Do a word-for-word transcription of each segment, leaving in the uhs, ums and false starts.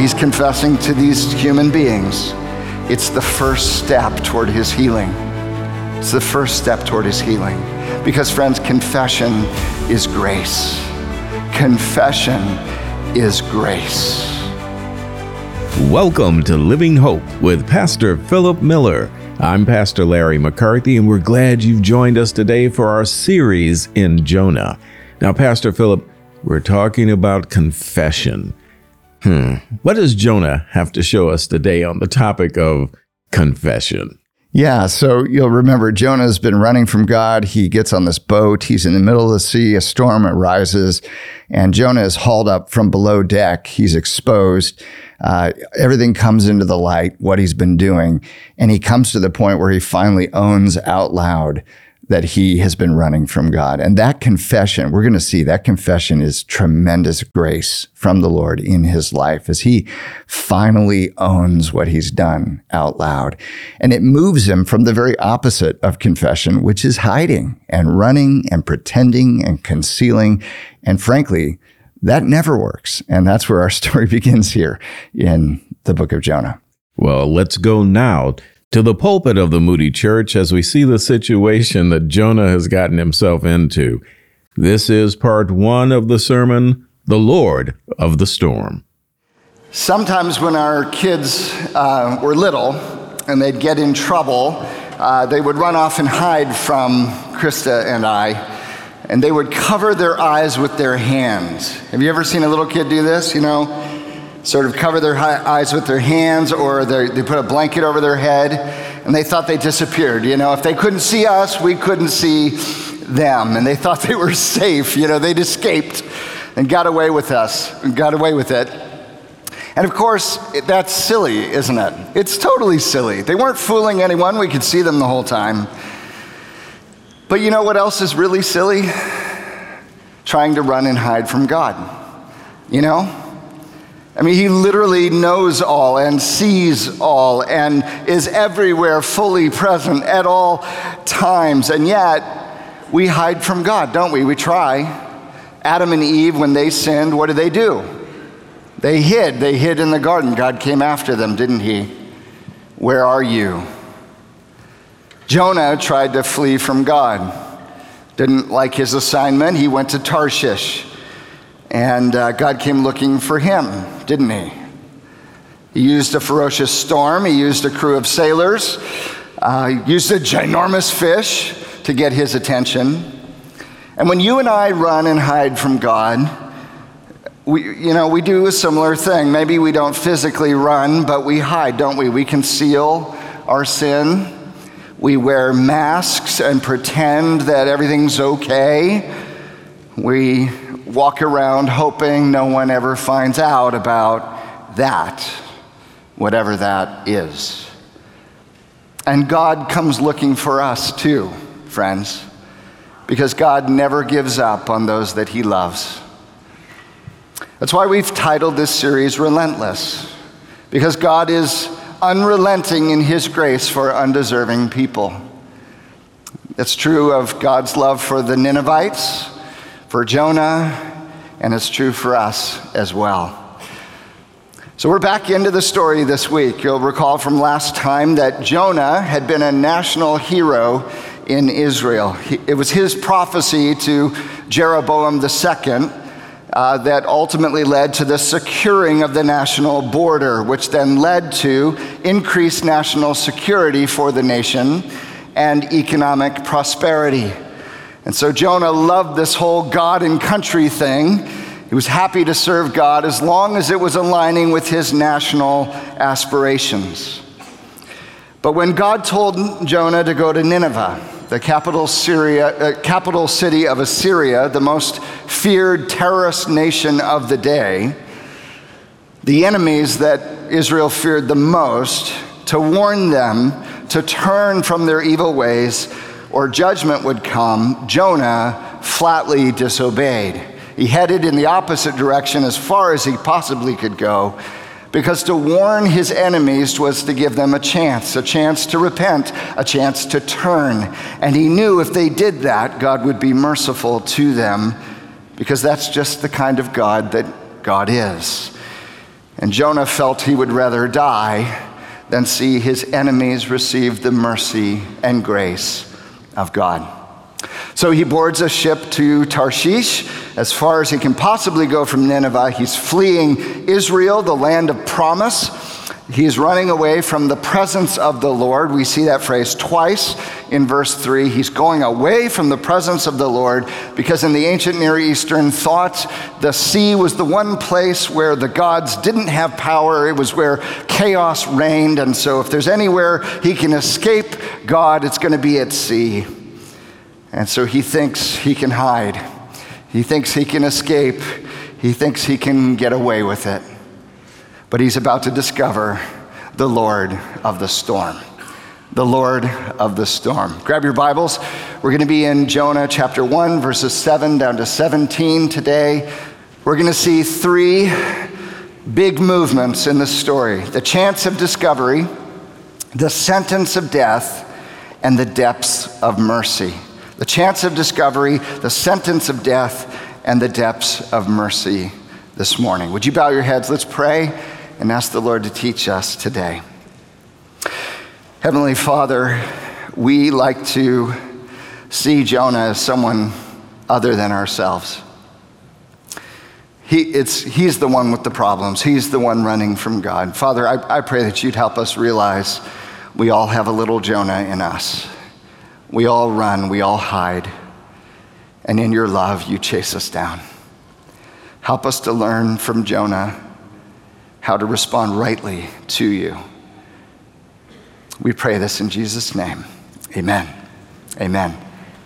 he's confessing to these human beings, it's the first step toward his healing. It's the first step toward his healing. Because, friends, confession is grace. Confession is grace. Welcome to Living Hope with Pastor Philip Miller. I'm Pastor Larry McCarthy, and we're glad you've joined us today for our series in Jonah. Now, Pastor Philip, we're talking about confession. Hmm. What does Jonah have to show us today on the topic of confession? Yeah, so you'll remember Jonah's been running from God. He gets on this boat. He's in the middle of the sea. A storm arises, and Jonah is hauled up from below deck. He's exposed. Uh, everything comes into the light, what he's been doing. And he comes to the point where he finally owns out loud that he has been running from God. And that confession, we're going to see that confession is tremendous grace from the Lord in his life as he finally owns what he's done out loud. And it moves him from the very opposite of confession, which is hiding and running and pretending and concealing. And frankly, that never works. And that's where our story begins here in the book of Jonah. Well, let's go now to the pulpit of the Moody Church as we see the situation that Jonah has gotten himself into. This is part one of the sermon, The Lord of the Storm. Sometimes when our kids uh, were little and they'd get in trouble, uh, they would run off and hide from Krista and I, and they would cover their eyes with their hands. Have you ever seen a little kid do this, you know? Sort of cover their eyes with their hands, or they put a blanket over their head, and they thought they disappeared. You know, if they couldn't see us, we couldn't see them, and they thought they were safe. You know, they'd escaped and got away with us, and got away with it. And of course, that's silly, isn't it? It's totally silly. They weren't fooling anyone. We could see them the whole time. But you know what else is really silly? Trying to run and hide from God. You know? I mean, he literally knows all and sees all and is everywhere, fully present at all times. And yet, we hide from God, don't we? We try. Adam and Eve, when they sinned, what did they do? They hid. They hid in the garden. God came after them, didn't he? Where are you? Jonah tried to flee from God. Didn't like his assignment. He went to Tarshish. And uh, God came looking for him, didn't he? He used a ferocious storm. He used a crew of sailors. Uh, he used a ginormous fish to get his attention. And when you and I run and hide from God, we, you know, we do a similar thing. Maybe we don't physically run, but we hide, don't we? We conceal our sin. We wear masks and pretend that everything's okay. We walk around hoping no one ever finds out about that, whatever that is. And God comes looking for us too, friends, because God never gives up on those that he loves. That's why we've titled this series Relentless, because God is unrelenting in his grace for undeserving people. It's true of God's love for the Ninevites, for Jonah, and it's true for us as well. So we're back into the story this week. You'll recall from last time that Jonah had been a national hero in Israel. He, it was his prophecy to Jeroboam the Second uh, that ultimately led to the securing of the national border, which then led to increased national security for the nation and economic prosperity. And so Jonah loved this whole God and country thing. He was happy to serve God as long as it was aligning with his national aspirations. But when God told Jonah to go to Nineveh, the capital, Syria, uh, capital city of Assyria, the most feared terrorist nation of the day, the enemies that Israel feared the most, to warn them to turn from their evil ways or judgment would come, Jonah flatly disobeyed. He headed in the opposite direction as far as he possibly could go, because to warn his enemies was to give them a chance, a chance to repent, a chance to turn. And he knew if they did that, God would be merciful to them, because that's just the kind of God that God is. And Jonah felt he would rather die than see his enemies receive the mercy and grace of God. So he boards a ship to Tarshish, as far as he can possibly go from Nineveh. He's fleeing Israel, the land of promise. He's running away from the presence of the Lord. We see that phrase twice in verse three. He's going away from the presence of the Lord because in the ancient Near Eastern thought, the sea was the one place where the gods didn't have power. It was where chaos reigned. And so if there's anywhere he can escape God, it's going to be at sea. And so he thinks he can hide. He thinks he can escape. He thinks he can get away with it. But he's about to discover the Lord of the storm. The Lord of the storm. Grab your Bibles. We're going to be in Jonah chapter one, verses seven down to seventeen today. We're going to see three big movements in the story: the chance of discovery, the sentence of death, and the depths of mercy. The chance of discovery, the sentence of death, and the depths of mercy this morning. Would you bow your heads? Let's pray and ask the Lord to teach us today. Heavenly Father, we like to see Jonah as someone other than ourselves. He, it's, he's the one with the problems. He's the one running from God. Father, I, I pray that you'd help us realize we all have a little Jonah in us. We all run, we all hide, and in your love, you chase us down. Help us to learn from Jonah how to respond rightly to you. We pray this in Jesus' name. Amen. Amen.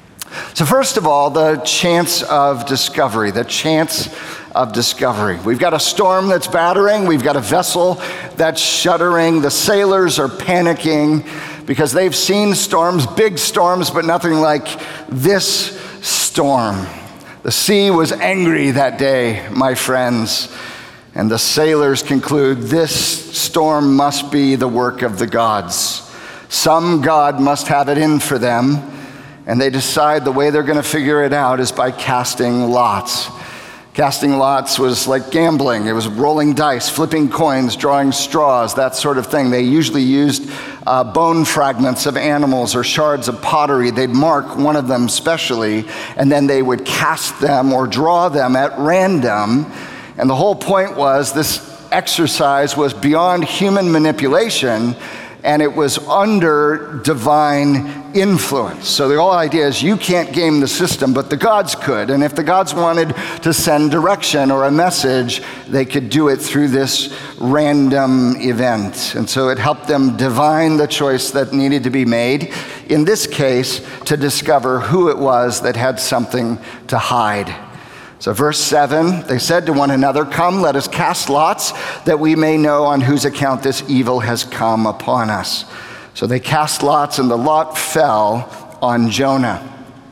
So first of all, the chance of discovery, the chance of discovery. We've got a storm that's battering. We've got a vessel that's shuddering. The sailors are panicking because they've seen storms, big storms, but nothing like this storm. The sea was angry that day, my friends, and the sailors conclude this storm must be the work of the gods. Some god must have it in for them, and they decide the way they're going to figure it out is by casting lots. Casting lots was like gambling. It was rolling dice, flipping coins, drawing straws, that sort of thing. They usually used uh, bone fragments of animals or shards of pottery. They'd mark one of them specially, and then they would cast them or draw them at random. And the whole point was this exercise was beyond human manipulation, and it was under divine influence. So the whole idea is you can't game the system, but the gods could. And if the gods wanted to send direction or a message, they could do it through this random event. And so it helped them divine the choice that needed to be made, in this case, to discover who it was that had something to hide. So verse seven, they said to one another, "Come, let us cast lots, that we may know on whose account this evil has come upon us." So they cast lots, and the lot fell on Jonah.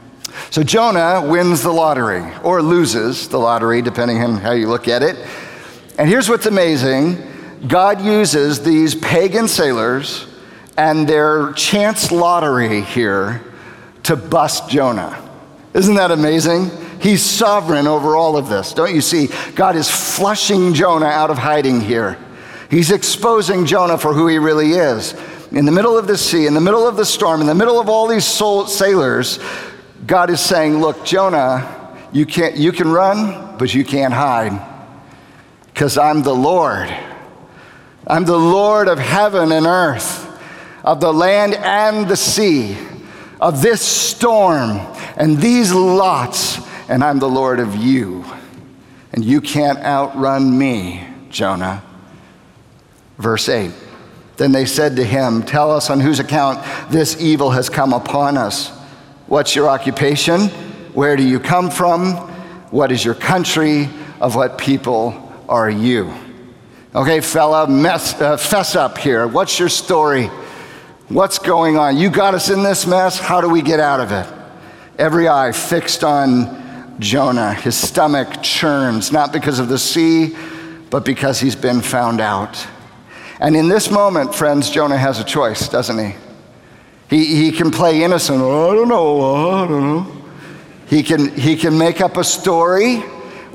So Jonah wins the lottery, or loses the lottery, depending on how you look at it. And here's what's amazing. God uses these pagan sailors and their chance lottery here to bust Jonah. Isn't that amazing? He's sovereign over all of this. Don't you see? God is flushing Jonah out of hiding here. He's exposing Jonah for who he really is. In the middle of the sea, in the middle of the storm, in the middle of all these sailors, God is saying, look, Jonah, you can't, you can run, but you can't hide, because I'm the Lord. I'm the Lord of heaven and earth, of the land and the sea, of this storm and these lots. And I'm the Lord of you, and you can't outrun me, Jonah. Verse eight, then they said to him, "Tell us on whose account this evil has come upon us. What's your occupation? Where do you come from? What is your country? Of what people are you?" Okay, fella, mess, uh, fess up here. What's your story? What's going on? You got us in this mess. How do we get out of it? Every eye fixed on Jonah. His stomach churns, not because of the sea, but because he's been found out. And in this moment, friends, Jonah has a choice, doesn't he? He, he can play innocent. Oh, I don't know. Oh, I don't know. He can, he can make up a story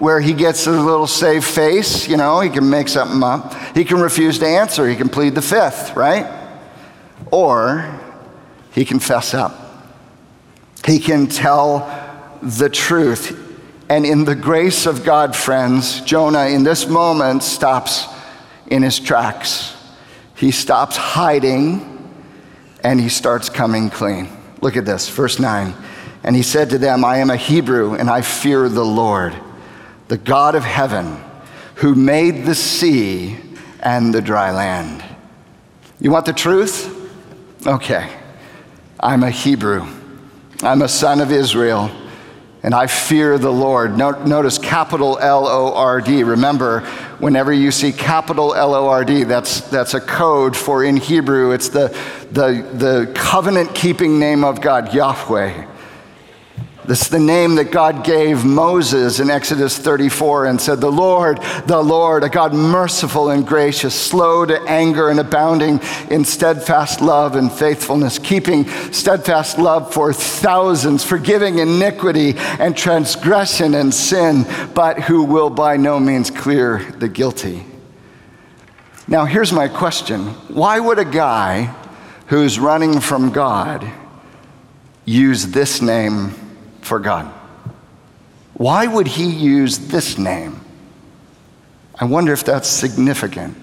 where he gets a little save face, you know, he can make something up. He can refuse to answer. He can plead the fifth, right? Or he can fess up. He can tell the truth. And in the grace of God, friends, Jonah in this moment stops in his tracks. He stops hiding and he starts coming clean. Look at this, verse nine. And he said to them, I am a Hebrew and I fear the Lord, the God of heaven, who made the sea and the dry land. You want the truth? Okay. I'm a Hebrew. I'm a son of Israel, and I fear the Lord. Notice capital L O R D. Remember, whenever you see capital L O R D, that's, that's a code for, in Hebrew, it's the, the, the covenant-keeping name of God, Yahweh. This is the name that God gave Moses in Exodus thirty-four and said, the Lord, the Lord, a God merciful and gracious, slow to anger and abounding in steadfast love and faithfulness, keeping steadfast love for thousands, forgiving iniquity and transgression and sin, but who will by no means clear the guilty. Now here's my question. Why would a guy who's running from God use this name for God? Why would he use this name? I wonder if that's significant.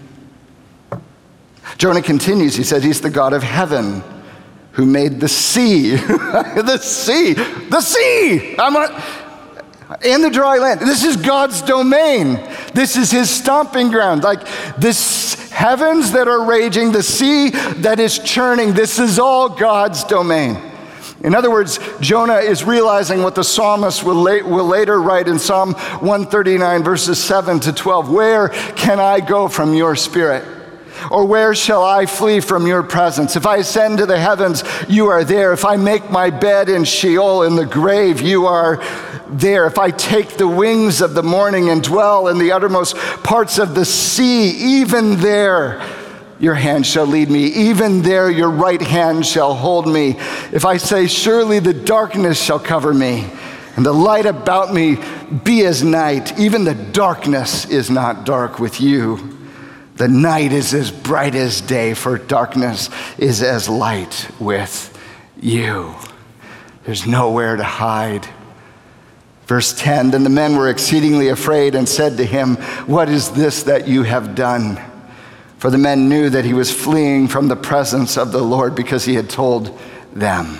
Jonah continues, he said, he's the God of heaven who made the sea. the sea, the sea, I'm not, and the dry land. This is God's domain. This is his stomping ground. Like this heavens that are raging, the sea that is churning, this is all God's domain. In other words, Jonah is realizing what the psalmist will, la- will later write in Psalm one thirty-nine, verses seven to twelve. Where can I go from your spirit? Or where shall I flee from your presence? If I ascend to the heavens, you are there. If I make my bed in Sheol, in the grave, you are there. If I take the wings of the morning and dwell in the uttermost parts of the sea, even there your hand shall lead me. Even there your right hand shall hold me. If I say, surely the darkness shall cover me, and the light about me be as night, even the darkness is not dark with you. The night is as bright as day, for darkness is as light with you. There's nowhere to hide. Verse ten, then the men were exceedingly afraid and said to him, what is this that you have done? For the men knew that he was fleeing from the presence of the Lord because he had told them.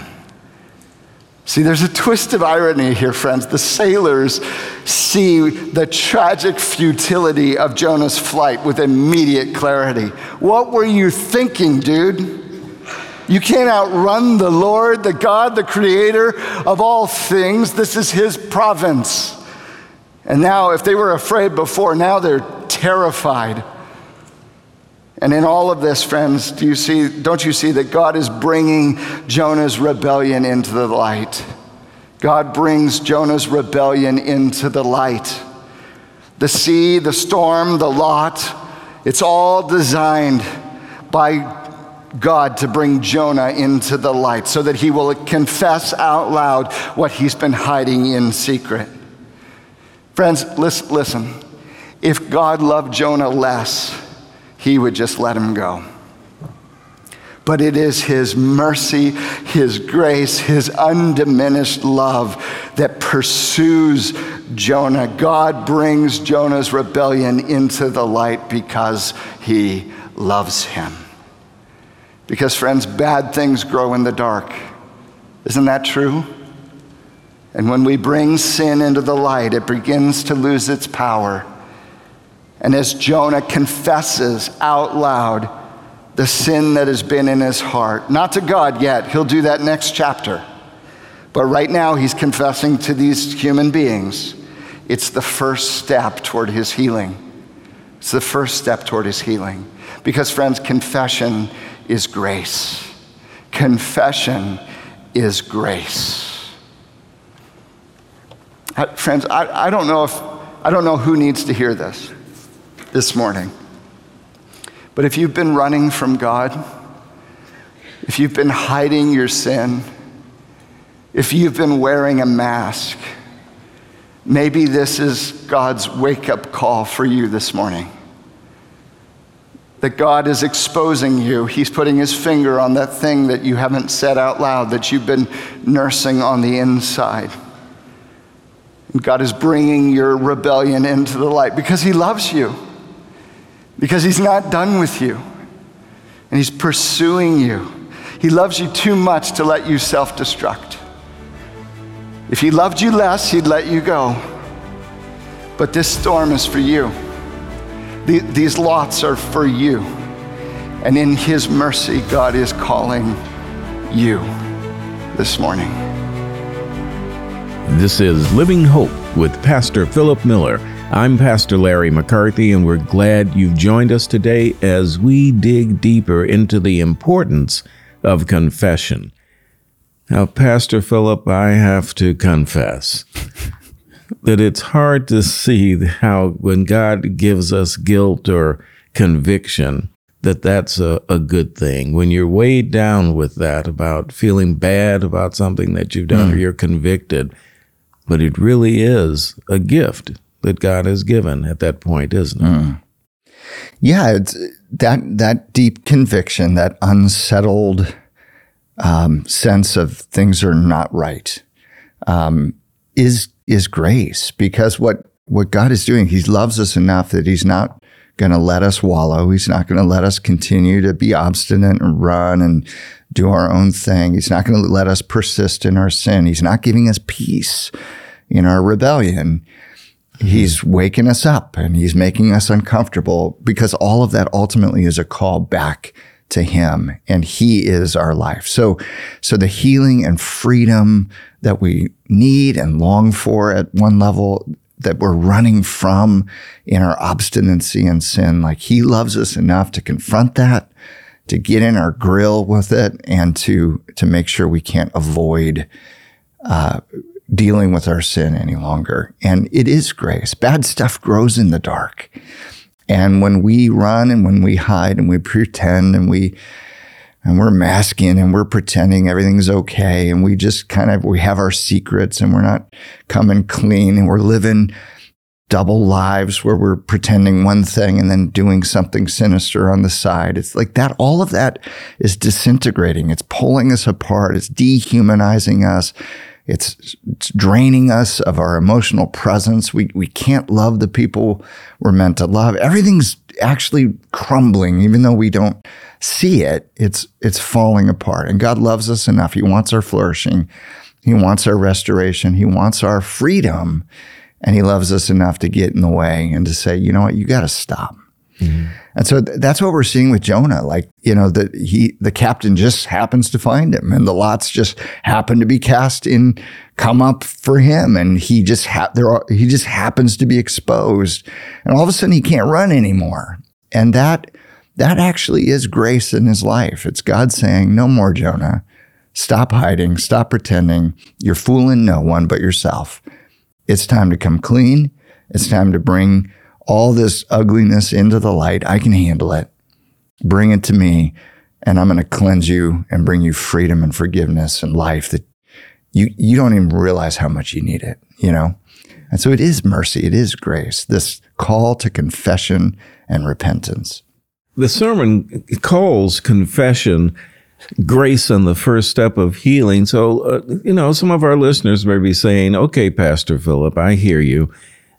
See, there's a twist of irony here, friends. The sailors see the tragic futility of Jonah's flight with immediate clarity. What were you thinking, dude? You can't outrun the Lord, the God, the creator of all things. This is his province. And now, if they were afraid before, now they're terrified. And in all of this, friends, do you see, don't you see that God is bringing Jonah's rebellion into the light? God brings Jonah's rebellion into the light. The sea, the storm, the lot, it's all designed by God to bring Jonah into the light so that he will confess out loud what he's been hiding in secret. Friends, listen, listen. If God loved Jonah less, he would just let him go. But it is his mercy, his grace, his undiminished love that pursues Jonah. God brings Jonah's rebellion into the light because he loves him. Because, friends, bad things grow in the dark. Isn't that true? And when we bring sin into the light, it begins to lose its power. And as Jonah confesses out loud the sin that has been in his heart, not to God yet, he'll do that next chapter. But right now he's confessing to these human beings. It's the first step toward his healing. It's the first step toward his healing. Because, friends, confession is grace. Confession is grace. I, friends, I, I don't know if, I don't know who needs to hear this. This morning. But if you've been running from God, if you've been hiding your sin, if you've been wearing a mask, Maybe this is God's wake-up call for you this morning. That God is exposing you. He's putting his finger on that thing that you haven't said out loud, that you've been nursing on the inside. And God is bringing your rebellion into the light because he loves you. Because he's not done with you. And he's pursuing you. He loves you too much to let you self-destruct. If he loved you less, he'd let you go. But this storm is for you. These lots are for you. And in his mercy, God is calling you this morning. This is Living Hope with Pastor Philip Miller. I'm Pastor Larry McCarthy, and we're glad you've joined us today as we dig deeper into the importance of confession. Now, Pastor Philip, I have to confess that it's hard to see how when God gives us guilt or conviction, that that's a, a good thing. When you're weighed down with that, about feeling bad about something that you've done, mm. or you're convicted, but it really is a gift that God has given at that point, isn't it? Mm. Yeah, it's that that deep conviction, that unsettled um, sense of things are not right, um, is is grace. Because what what God is doing, he loves us enough that he's not going to let us wallow. He's not going to let us continue to be obstinate and run and do our own thing. He's not going to let us persist in our sin. He's not giving us peace in our rebellion. He's waking us up and he's making us uncomfortable, because all of that ultimately is a call back to him, and he is our life. So, so the healing and freedom that we need and long for at one level, that we're running from in our obstinacy and sin, like he loves us enough to confront that, to get in our grill with it, and to, to make sure we can't avoid, uh, dealing with our sin any longer. And it is grace. Bad stuff grows in the dark. And when we run and when we hide and we pretend and we, and we're masking and we're pretending everything's okay, and we just kind of, we have our secrets and we're not coming clean, and we're living double lives where we're pretending one thing and then doing something sinister on the side. It's like that, all of that is disintegrating. It's pulling us apart. It's dehumanizing us. It's, it's draining us of our emotional presence. We we can't love the people we're meant to love. Everything's actually crumbling, even though we don't see it. It's it's falling apart. And God loves us enough. He wants our flourishing. He wants our restoration. He wants our freedom. And he loves us enough to get in the way and to say, you know what, you got to stop. Mm-hmm. And so th- that's what we're seeing with Jonah. Like, you know, that he, the captain just happens to find him, and the lots just happen to be cast in, come up for him. And he just, ha- there are, he just happens to be exposed, and all of a sudden he can't run anymore. And that, that actually is grace in his life. It's God saying, no more, Jonah. Stop hiding. Stop pretending. You're fooling no one but yourself. It's time to come clean. It's time to bring all this ugliness into the light. I can handle it. Bring it to me, and I'm going to cleanse you and bring you freedom and forgiveness and life that you, you don't even realize how much you need it, you know? And so it is mercy. It is grace, this call to confession and repentance. The sermon calls confession grace and the first step of healing. So, uh, you know, some of our listeners may be saying, okay, Pastor Philip, I hear you.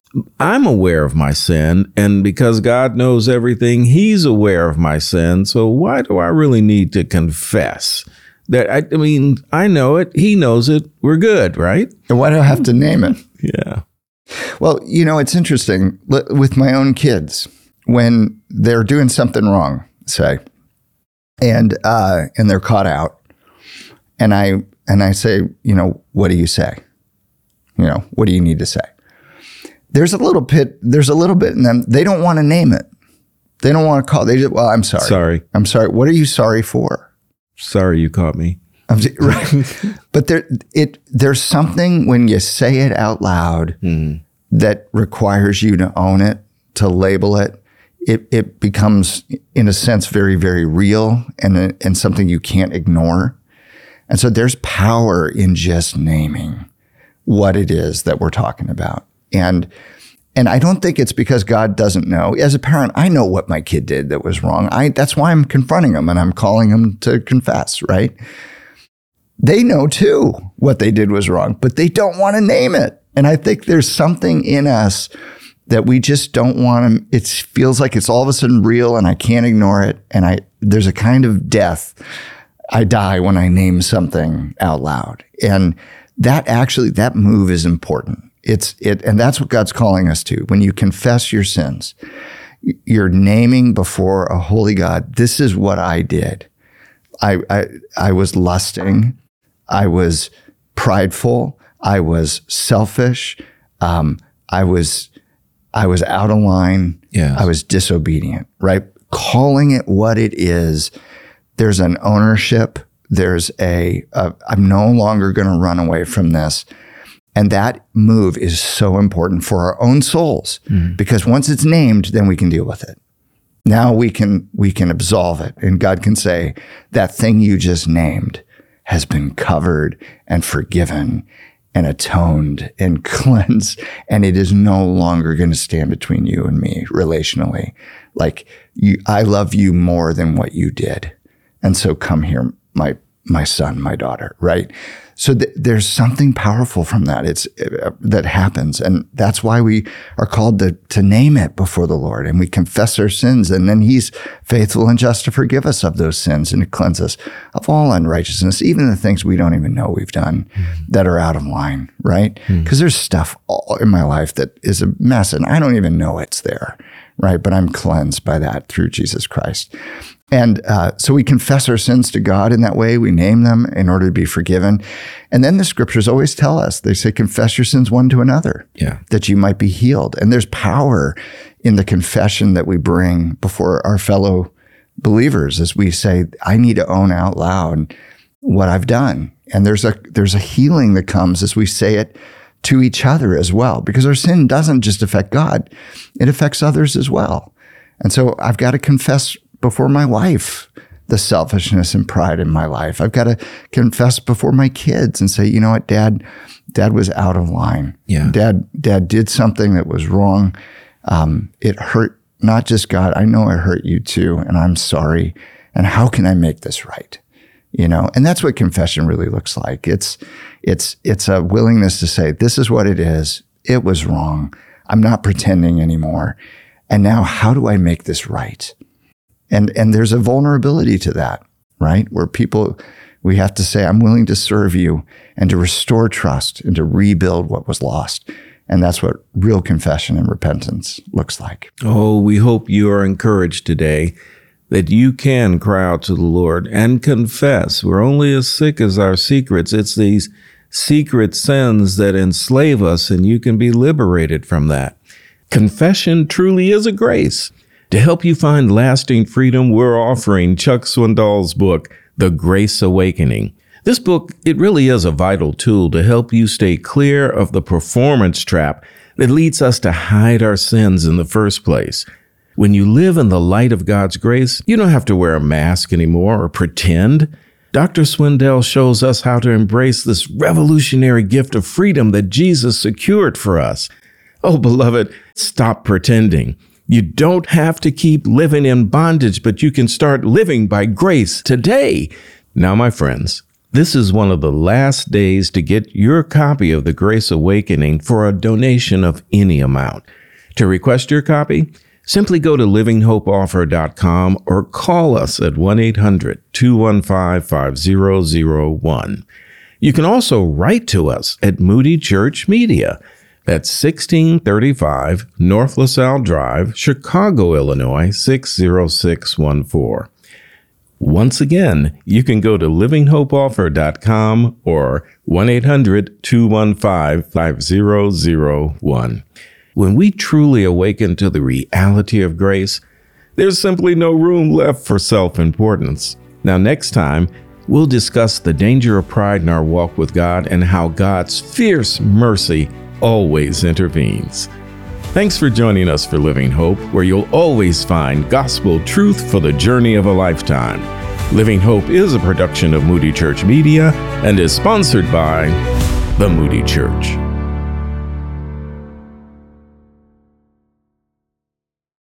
I'm aware of my sin, and because God knows everything, he's aware of my sin. So why do I really need to confess? That I, I mean, I know it. He knows it. We're good, right? And why do I have to name it? Yeah. Well, you know, it's interesting with my own kids, when they're doing something wrong, say, and uh, and they're caught out, and I and I say, you know, what do you say? You know, what do you need to say? There's a little bit, there's a little bit in them. They don't want to name it. They don't want to call. They just, well, I'm sorry. Sorry. I'm sorry. What are you sorry for? Sorry you caught me. I'm, right. But there, it, there's something when you say it out loud mm. that requires you to own it, to label it. It, it becomes, in a sense, very, very real, and, and something you can't ignore. And so there's power in just naming what it is that we're talking about. And and I don't think it's because God doesn't know. As a parent, I know what my kid did that was wrong. I that's why I'm confronting them and I'm calling them to confess, right? They know too what they did was wrong, but they don't want to name it. And I think there's something in us that we just don't want to, it feels like it's all of a sudden real and I can't ignore it. And I there's a kind of death. I die when I name something out loud. And that actually, that move is important. It's it, and that's what God's calling us to. When you confess your sins, you're naming before a holy God, this is what I did. I I, I was lusting. I was prideful. I was selfish. Um, I was I was out of line. Yes. I was disobedient, right? Calling it what it is. There's an ownership. There's a, a I'm no longer going to run away from this. And that move is so important for our own souls, mm. because once it's named, then we can deal with it. Now we can we can absolve it. And God can say, that thing you just named has been covered and forgiven and atoned and cleansed, and it is no longer going to stand between you and me relationally. Like, you, I love you more than what you did. And so come here, my my son, my daughter, right? So th- there's something powerful from that. It's uh, that happens, and that's why we are called to to name it before the Lord, and we confess our sins, and then He's faithful and just to forgive us of those sins and to cleanse us of all unrighteousness, even the things we don't even know we've done mm-hmm. that are out of line, right? Because mm-hmm. there's stuff all in my life that is a mess, and I don't even know it's there, right? But I'm cleansed by that through Jesus Christ. And uh, so we confess our sins to God in that way. We name them in order to be forgiven. And then the scriptures always tell us, they say, confess your sins one to another, yeah. that you might be healed. And there's power in the confession that we bring before our fellow believers as we say, I need to own out loud what I've done. And there's a there's a healing that comes as we say it to each other as well, because our sin doesn't just affect God, it affects others as well. And so I've got to confess before my wife the selfishness and pride in my life. I've got to confess before my kids and say, you know what, Dad, Dad was out of line. Yeah. Dad, Dad did something that was wrong. Um, it hurt not just God. I know it hurt you too, and I'm sorry. And how can I make this right? You know, and that's what confession really looks like. It's it's it's a willingness to say, this is what it is. It was wrong. I'm not pretending anymore. And now, how do I make this right? And and there's a vulnerability to that, right? Where people, we have to say, I'm willing to serve you and to restore trust and to rebuild what was lost. And that's what real confession and repentance looks like. Oh, we hope you are encouraged today that you can cry out to the Lord and confess. We're only as sick as our secrets. It's these secret sins that enslave us, and you can be liberated from that. Confession truly is a grace. To help you find lasting freedom, we're offering Chuck Swindoll's book, The Grace Awakening. This book, it really is a vital tool to help you stay clear of the performance trap that leads us to hide our sins in the first place. When you live in the light of God's grace, you don't have to wear a mask anymore or pretend. Doctor Swindoll shows us how to embrace this revolutionary gift of freedom that Jesus secured for us. Oh, beloved, stop pretending. You don't have to keep living in bondage, but you can start living by grace today. Now, my friends, this is one of the last days to get your copy of The Grace Awakening for a donation of any amount. To request your copy, simply go to living hope offer dot com or call us at one eight hundred two one five five zero zero one. You can also write to us at Moody Church Media. That's sixteen thirty-five North LaSalle Drive, Chicago, Illinois, six zero six one four. Once again, you can go to living hope offer dot com or one eight hundred two one five five zero zero one. When we truly awaken to the reality of grace, there's simply no room left for self-importance. Now, next time, we'll discuss the danger of pride in our walk with God and how God's fierce mercy always intervenes. Thanks for joining us for Living Hope, where you'll always find gospel truth for the journey of a lifetime. Living Hope is a production of Moody Church Media and is sponsored by the Moody Church.